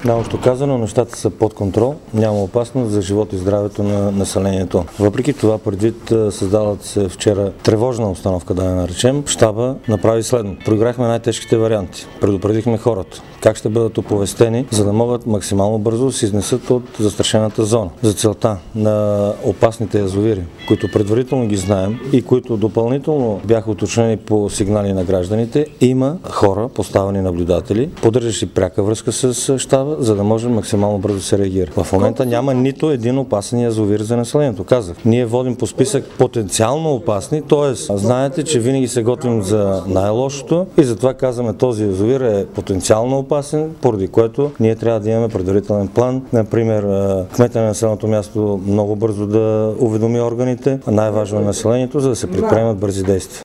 Наобщо казано, нещата са под контрол, няма опасност за живота и здравето на населението. Въпреки това, предвид създалата се вчера тревожна обстановка, да я наречем, щаба направи следно. Проиграхме най-тежките варианти. Предупредихме хората как ще бъдат оповестени, за да могат максимално бързо да се изнесат от застрашената зона. За целта на опасните язовири, които предварително ги знаем и които допълнително бяха уточнени по сигнали на гражданите, има хора, поставени наблюдатели, поддържащи пряка връзка с щаба, за да може максимално бързо да се реагира. В момента няма нито един опасен язовир за населението. Казах, ние водим по списък потенциално опасни, т.е. знаете, че винаги се готвим за най-лошото и затова казваме, този язовир е потенциално опасен, поради което ние трябва да имаме предварителен план. Например, кмета на населеното място много бързо да уведоми органите, най-важно е населението, за да се предприемат бързи действия.